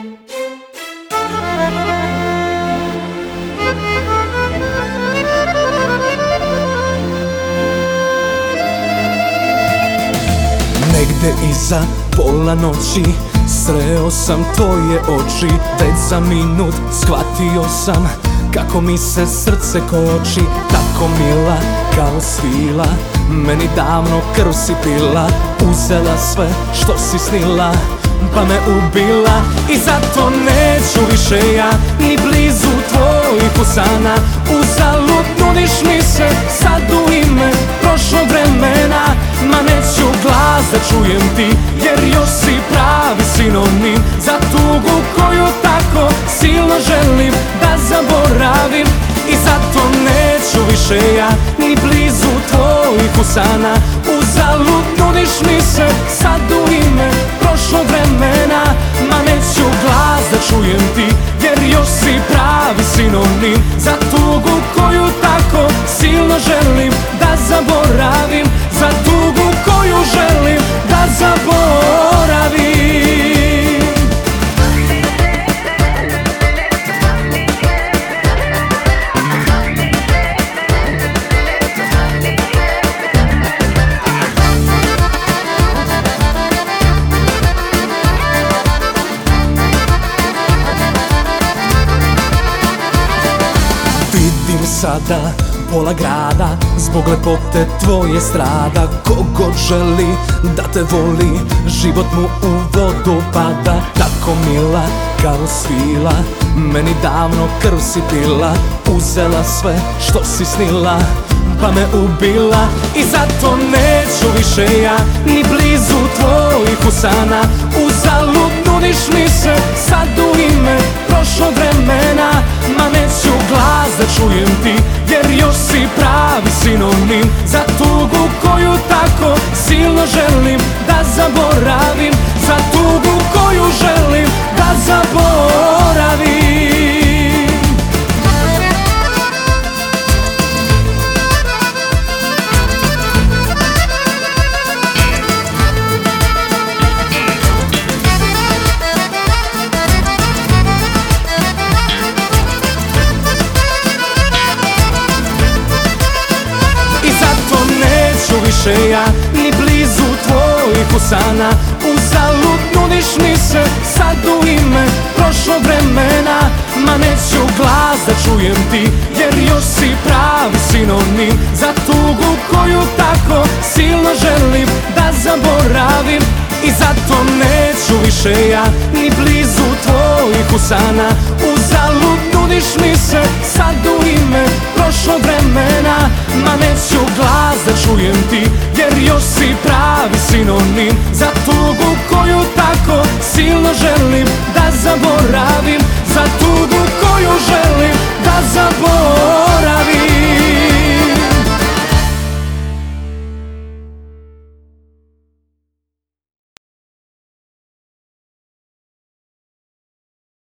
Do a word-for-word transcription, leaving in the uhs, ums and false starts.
Negde iza pola noći sreo sam tvoje oči. Već za minut shvatio sam kako mi se srce koči. Tako mila kao svila, meni davno krv si pila. Uzela sve što si snila, pa me ubila. I zato neću više ja ni blizu tvojih usana. Uzalud nudiš mi se sad u ime prošlog vremena. Ma neću glas da čujem ti, jer još si pravi sinonim za tugu koju tako silno želim da zaboravim. I zato neću više ja ni blizu tvojih usana. Uzalud nudiš mi se sad u ime prošlog vremena. Ma neću glas da čujem ti, jer još si pravi sinonim za tugu koju tako silno želim da zaboravim. Za tugu koju želim da zaboravim. Vidim sada pola grada, zbog lepote tvoje strada. Kogod želi da te voli, život mu u vodu pada. Tako mila kao svila, meni davno krv si pila. Uzela sve što si snila, pa me ubila. I zato neću više ja ni blizu tvojih usana. Uzalud nudiš mi se sad u ime prošlog vremena. Ma neću glas da čujem ti, jer još si pravi sinonim za tugu koju tako silno želim da zaboravim. Za tugu koju želim da zaboravim. Više ja ni blizu tvojih usana. Uzalud nudiš mi se sad u ime prošlog vremena. Ma neću glas da čujem ti, jer još si pravi sinonim za tugu koju tako silno želim da zaboravim. I zato neću više ja ni blizu tvojih usana.